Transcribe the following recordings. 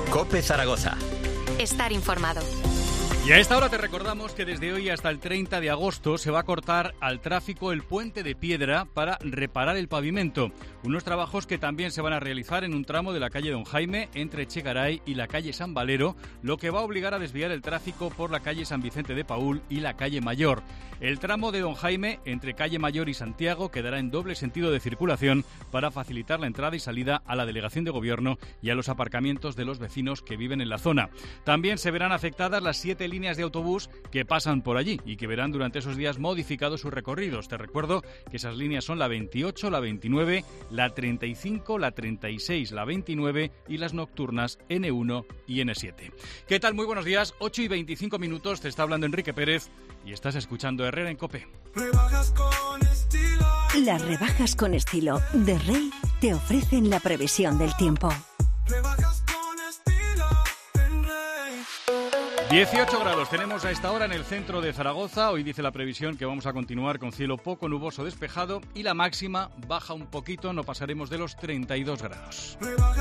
COPE Zaragoza. Estar informado. Y a esta hora te recordamos que desde hoy hasta el 30 de agosto se va a cortar al tráfico el puente de piedra para reparar el pavimento. Unos trabajos que también se van a realizar en un tramo de la calle Don Jaime entre Echegaray y la calle San Valero, lo que va a obligar a desviar el tráfico por la calle San Vicente de Paúl y la calle Mayor. El tramo de Don Jaime entre calle Mayor y Santiago quedará en doble sentido de circulación para facilitar la entrada y salida a la delegación de gobierno y a los aparcamientos de los vecinos que viven en la zona. También se verán afectadas las 7 líneas de autobús que pasan por allí y que verán durante esos días modificados sus recorridos. Te recuerdo que esas líneas son la 28, la 29, la 35, la 36, la 29 y las nocturnas N1 y N7. ¿Qué tal? Muy buenos días, 8 y 25 minutos, te está hablando Enrique Pérez y estás escuchando Herrera en COPE. Las rebajas con estilo de Rey te ofrecen la previsión del tiempo. 18 grados tenemos a esta hora en el centro de Zaragoza. Hoy dice la previsión que vamos a continuar con cielo poco nuboso despejado y la máxima baja un poquito, no pasaremos de los 32 grados.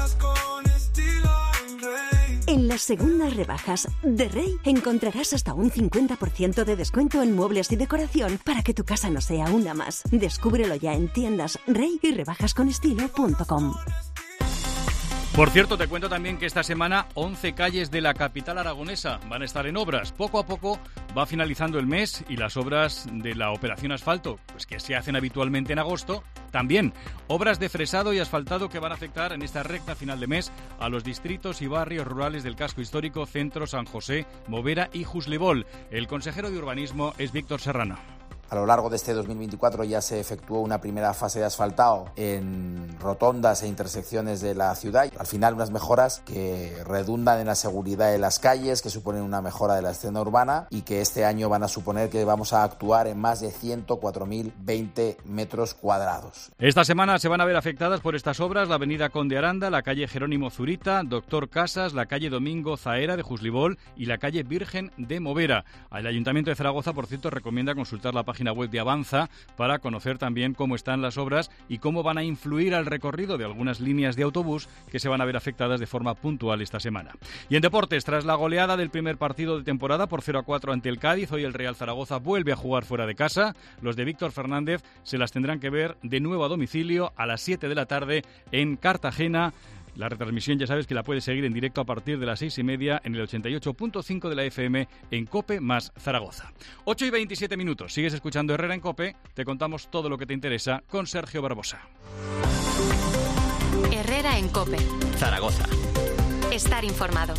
En las segundas rebajas de Rey encontrarás hasta un 50% de descuento en muebles y decoración para que tu casa no sea una más. Descúbrelo ya en tiendas Rey y rebajasconestilo.com. Por cierto, te cuento también que esta semana 11 calles de la capital aragonesa van a estar en obras. Poco a poco va finalizando el mes y las obras de la operación asfalto, pues que se hacen habitualmente en agosto, también. Obras de fresado y asfaltado que van a afectar en esta recta final de mes a los distritos y barrios rurales del casco histórico, Centro, San José, Movera y Juslevol. El consejero de Urbanismo es Víctor Serrano. A lo largo de este 2024 ya se efectuó una primera fase de asfaltado en rotondas e intersecciones de la ciudad. Al final unas mejoras que redundan en la seguridad de las calles, que suponen una mejora de la escena urbana y que este año van a suponer que vamos a actuar en más de 104.020 metros cuadrados. Esta semana se van a ver afectadas por estas obras la avenida Conde Aranda, la calle Jerónimo Zurita, Doctor Casas, la calle Domingo Zaera de Juslevol y la calle Virgen de Movera. El Ayuntamiento de Zaragoza, por cierto, recomienda consultar la página web de Avanza para conocer también cómo están las obras y cómo van a influir al recorrido de algunas líneas de autobús que se van a ver afectadas de forma puntual esta semana. Y en deportes, tras la goleada del primer partido de temporada por 0-4 ante el Cádiz, hoy el Real Zaragoza vuelve a jugar fuera de casa. Los de Víctor Fernández se las tendrán que ver de nuevo a domicilio a las 7 de la tarde en Cartagena. La retransmisión ya sabes que la puedes seguir en directo a partir de las 6:30 en el 88.5 de la FM en COPE más Zaragoza. 8 y 27 minutos. Sigues escuchando Herrera en COPE. Te contamos todo lo que te interesa con Sergio Barbosa. Herrera en COPE. Zaragoza. Estar informado.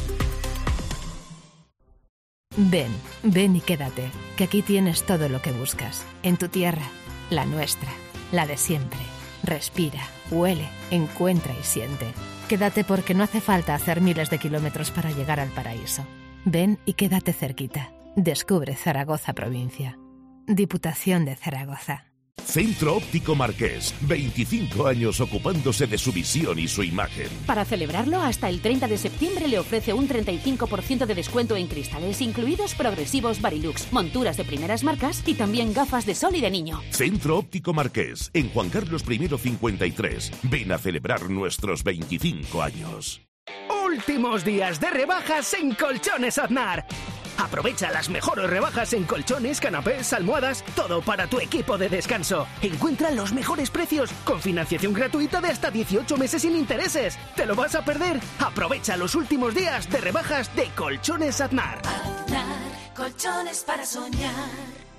Ven y quédate, que aquí tienes todo lo que buscas. En tu tierra, la nuestra, la de siempre. Respira, huele, encuentra y siente. Quédate porque no hace falta hacer miles de kilómetros para llegar al paraíso. Ven y quédate cerquita. Descubre Zaragoza provincia. Diputación de Zaragoza. Centro Óptico Marqués, 25 años ocupándose de su visión y su imagen. Para celebrarlo, hasta el 30 de septiembre le ofrece un 35% de descuento en cristales, incluidos progresivos Varilux, monturas de primeras marcas y también gafas de sol y de niño. Centro Óptico Marqués, en Juan Carlos I 53. Ven a celebrar nuestros 25 años. Últimos días de rebajas en Colchones Aznar. Aprovecha las mejores rebajas en colchones, canapés, almohadas, todo para tu equipo de descanso. Encuentra los mejores precios con financiación gratuita de hasta 18 meses sin intereses. ¿Te lo vas a perder? Aprovecha los últimos días de rebajas de Colchones Aznar. Aznar, colchones para soñar.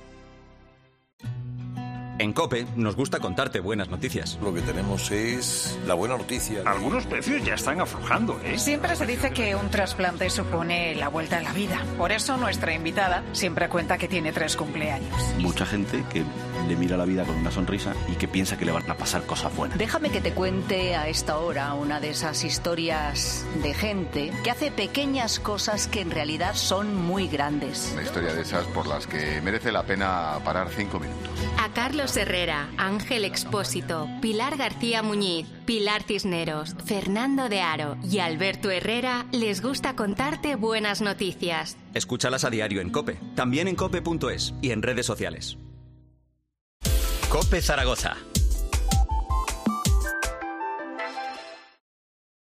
En COPE nos gusta contarte buenas noticias. Lo que tenemos es la buena noticia. Algunos precios ya están aflojando, ¿eh? Siempre se dice que un trasplante supone la vuelta a la vida. Por eso nuestra invitada siempre cuenta que tiene 3 cumpleaños. Mucha gente que le mira la vida con una sonrisa y que piensa que le van a pasar cosas buenas. Déjame que te cuente a esta hora una de esas historias de gente que hace pequeñas cosas que en realidad son muy grandes. Una historia de esas por las que merece la pena parar 5 minutos. A Carlos Herrera, Ángel Expósito, Pilar García Muñiz, Pilar Cisneros, Fernando de Aro y Alberto Herrera les gusta contarte buenas noticias. Escúchalas a diario en COPE, también en cope.es y en redes sociales. COPE Zaragoza.